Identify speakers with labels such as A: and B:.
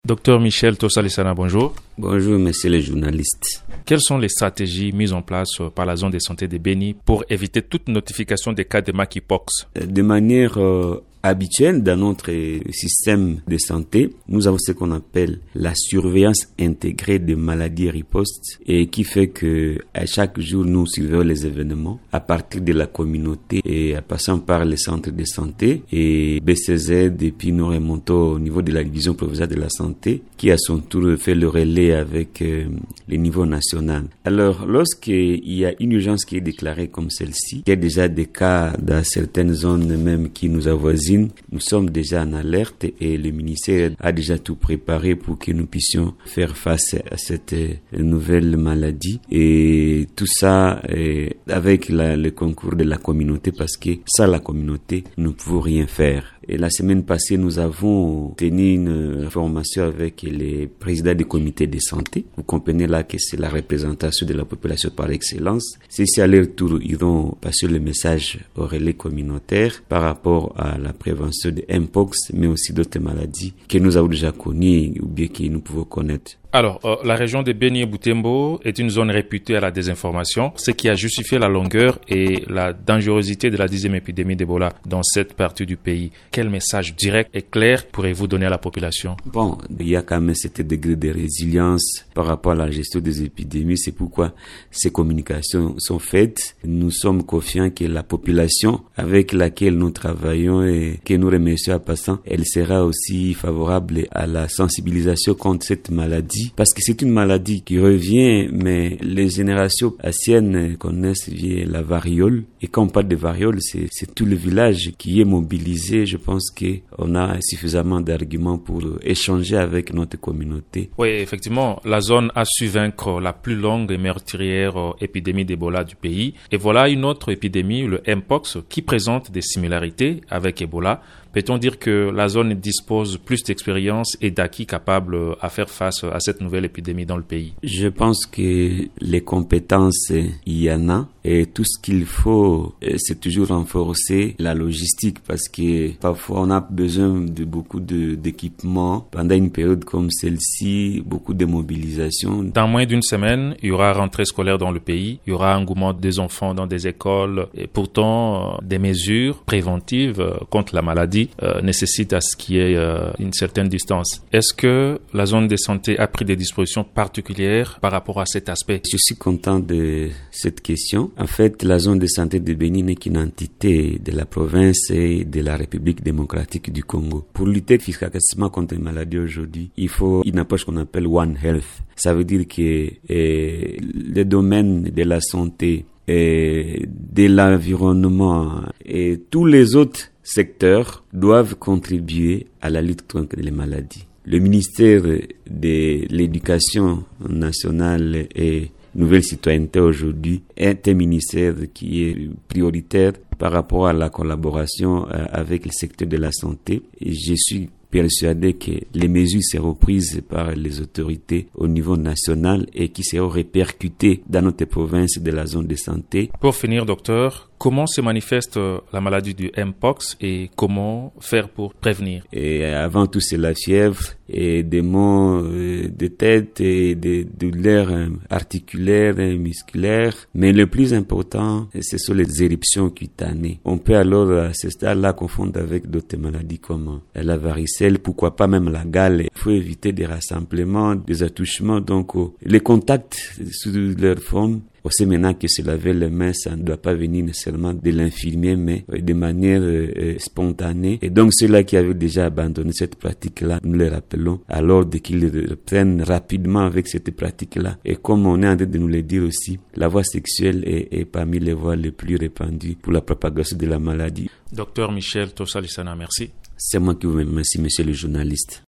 A: Docteur Michel Tossalissana, bonjour.
B: Bonjour, monsieur le journaliste.
A: Quelles sont les stratégies mises en place par la zone de santé de Beni pour éviter toute notification des cas de monkeypox?
B: De manière habituelle, dans notre système de santé, nous avons ce qu'on appelle la surveillance intégrée des maladies ripostes et qui fait que à chaque jour, nous surveillons les événements à partir de la communauté et en passant par les centres de santé et BCZ, et puis nous remontons au niveau de la division provinciale de la santé qui à son tour fait le relais avec le niveau national. Alors, lorsqu'il y a une urgence qui est déclarée comme celle-ci, il y a déjà des cas dans certaines zones même qui nous avoisinent, nous sommes déjà en alerte et le ministère a déjà tout préparé pour que nous puissions faire face à cette nouvelle maladie et tout ça avec le concours de la communauté parce que sans la communauté, nous ne pouvons rien faire. Et la semaine passée, nous avons tenu une formation avec les présidents des comités de santé. Vous comprenez là que c'est la représentation de la population par excellence. C'est à leur tour, ils vont passer le message au relais communautaire par rapport à la prévention de Mpox, mais aussi d'autres maladies que nous avons déjà connues ou bien que nous pouvons connaître.
A: Alors, la région de Beni et Butembo est une zone réputée à la désinformation, ce qui a justifié la longueur et la dangerosité de la 10e épidémie d'Ebola dans cette partie du pays. Quel message direct et clair pourrez-vous donner à la population?
B: Bon, il y a quand même cet degré de résilience par rapport à la gestion des épidémies. C'est pourquoi ces communications sont faites. Nous sommes confiants que la population avec laquelle nous travaillons et que nous remercions en passant, elle sera aussi favorable à la sensibilisation contre cette maladie. Parce que c'est une maladie qui revient, mais les générations anciennes connaissent bien la variole. Et quand on parle de variole, c'est tout le village qui est mobilisé. Je pense qu'on a suffisamment d'arguments pour échanger avec notre communauté.
A: Oui, effectivement, la zone a su vaincre la plus longue et meurtrière épidémie d'Ebola du pays. Et voilà une autre épidémie, le Mpox, qui présente des similarités avec Ebola. Peut-on dire que la zone dispose plus d'expérience et d'acquis capables à faire face à cette nouvelle épidémie dans le pays?
B: Je pense que les compétences, il y en a. Et tout ce qu'il faut, c'est toujours renforcer la logistique parce que parfois on a besoin de beaucoup d'équipements pendant une période comme celle-ci, beaucoup de mobilisation.
A: Dans moins d'une semaine, il y aura rentrée scolaire dans le pays, il y aura engouement des enfants dans des écoles et pourtant des mesures préventives contre la maladie nécessitent à ce qu'il y ait une certaine distance. Est-ce que la zone de santé a pris des dispositions particulières par rapport à cet aspect?
B: Je suis content de cette question. En fait, la zone de santé de Beni n'est qu'une entité de la province et de la République démocratique du Congo. Pour lutter efficacement contre les maladies aujourd'hui, il faut une approche qu'on appelle One Health. Ça veut dire que les domaines de la santé, de l'environnement et tous les autres secteurs doivent contribuer à la lutte contre les maladies. Le ministère de l'Éducation nationale et Nouvelle citoyenneté aujourd'hui est un ministère qui est prioritaire par rapport à la collaboration avec le secteur de la santé. Et je suis persuadé que les mesures seront prises par les autorités au niveau national et qui seront répercutées dans notre province de la zone de santé.
A: Pour finir, docteur, comment se manifeste la maladie du Mpox et comment faire pour prévenir? Et
B: avant tout, c'est la fièvre et des maux de tête et des douleurs articulaires et musculaires. Mais le plus important, ce sont les éruptions cutanées. On peut alors à ce stade-là confondre avec d'autres maladies comme la varicelle, pourquoi pas même la gale. Il faut éviter des rassemblements, des attouchements. Donc, les contacts sous leur forme. On sait maintenant que se laver les mains, ça ne doit pas venir nécessairement de l'infirmier, mais de manière spontanée. Et donc, ceux-là qui avaient déjà abandonné cette pratique-là, nous les rappelons alors qu'ils reprennent rapidement avec cette pratique-là. Et comme on est en train de nous le dire aussi, la voie sexuelle est parmi les voies les plus répandues pour la propagation de la maladie.
A: Docteur Michel Tossalissana, merci.
B: C'est moi qui vous remercie, monsieur le journaliste.